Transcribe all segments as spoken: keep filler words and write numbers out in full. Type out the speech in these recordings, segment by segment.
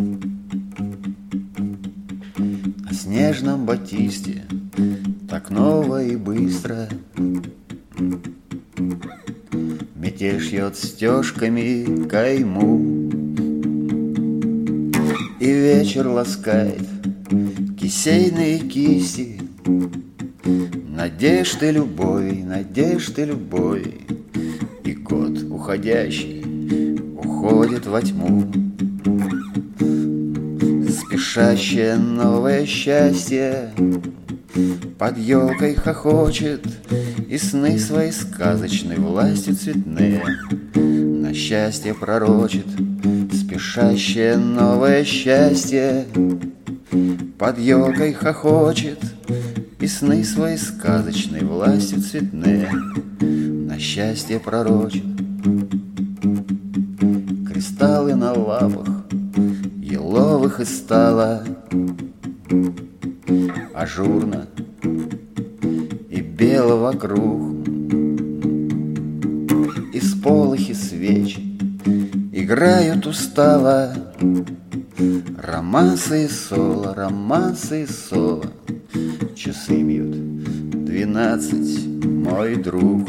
На снежном батисте так ново и быстро метель шьет стежками кайму, и вечер ласкает кисейные кисти надежды любой, надежды любой. И год уходящий уходит во тьму. Спешащее новое счастье под елкой хохочет, и сны свои сказочной властью цветные на счастье пророчит. Спешащее новое счастье под елкой хохочет, и сны свои сказочной властью цветные на счастье пророчит. Кристаллы на лапах еловых и стало ажурно и бело вокруг, и сполохи свечи играют устало. Романсы и соло, романсы и соло. Часы бьют двенадцать, мой друг.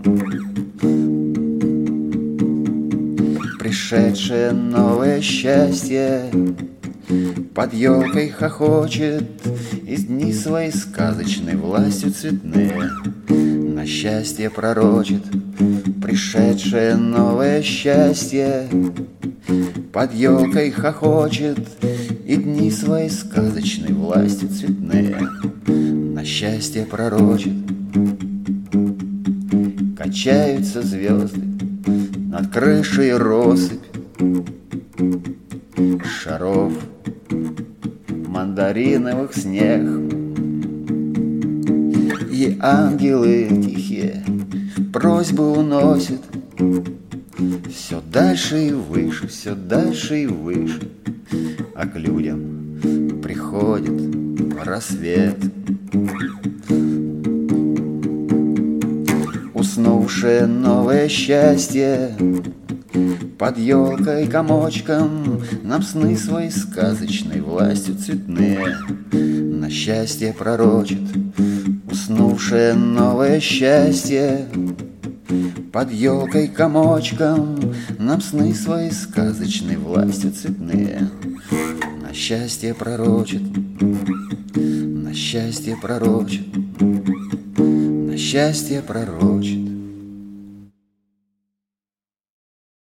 Пришедшее новое счастье под елкой хохочет, и дни свои сказочной властью цветные на счастье пророчит. Пришедшее новое счастье под елкой хохочет, и дни свои сказочной властью цветные на счастье пророчит. Качаются звезды над крышей россыпь шаров мандариновых снег, и ангелы тихие просьбы уносят все дальше и выше, все дальше и выше, а к людям приходит рассвет. Уснувшее новое счастье под елкой комочком нам сны свои сказочной властью цветные на счастье пророчит. Уснувшее новое счастье под елкой комочком нам сны свои сказочной властью цветные на счастье пророчит, на счастье пророчит, на счастье пророчит.